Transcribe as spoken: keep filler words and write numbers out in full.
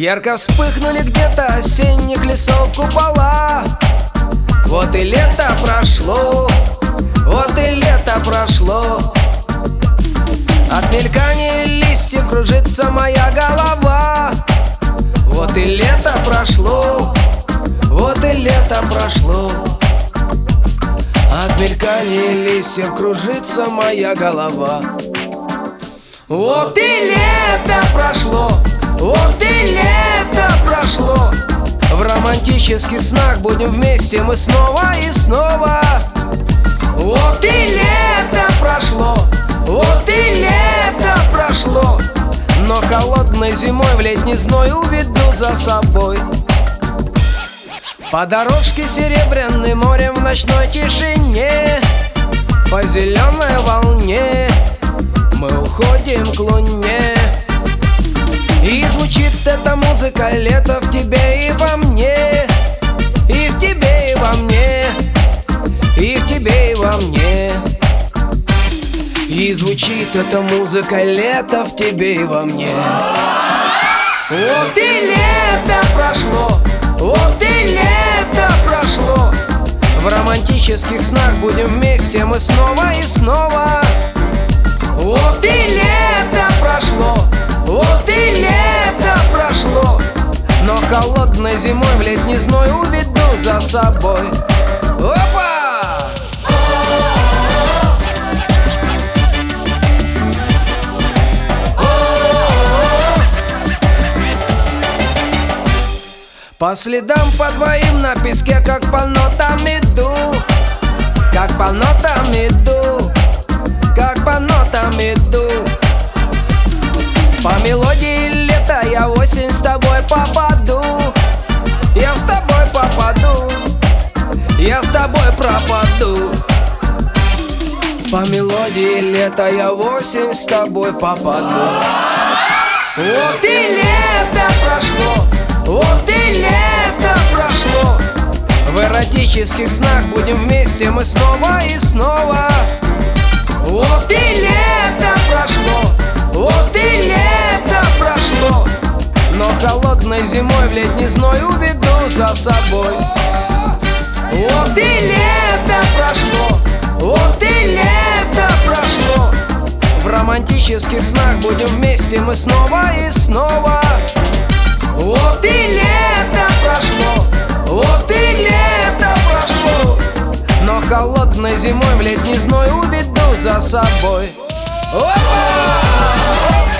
Ярко вспыхнули где-то осенних лесов купола. Вот и лето прошло, вот и лето прошло. От мелькания листьев кружится моя голова. Вот и лето прошло, вот и лето прошло. От мелькания листьев кружится моя голова. Вот и лето прошло, вот и лето прошло. В романтических снах будем вместе мы снова и снова. Вот и лето прошло, вот и лето прошло. Но холодной зимой в летний зной уведу за собой. По дорожке серебряным морем в ночной тишине, по зеленой волне мы уходим к луне. И звучит эта музыка, лето в тебе и во мне, и в тебе и во мне, и в тебе и во мне. И звучит эта музыка, лето в тебе и во мне. Вот и лето прошло, вот и лето прошло. В романтических снах будем вместе мы снова и снова. Вот и лето прошло, вот и лето прошло. Но холодной зимой в летний зной уведу за собой. Опа! По следам по твоим на песке, как по нотам иду, как по нотам иду, как по нотам иду. По мелодии лета я в осень с тобой попаду. Я с тобой попаду, я с тобой пропаду. По мелодии лета я в осень с тобой попаду. Вот и лето прошло, вот и лето прошло. В эротических снах будем вместе мы снова и снова. Вот и лето прошло, вот и лето прошло. Но холодной зимой в летний зной уведу за собой. Вот и лето прошло, вот и лето прошло. В романтических снах будем вместе мы снова и снова. Вот и лето прошло, вот и лето прошло. Но холодной зимой в летний зной уведу за собой. Опа!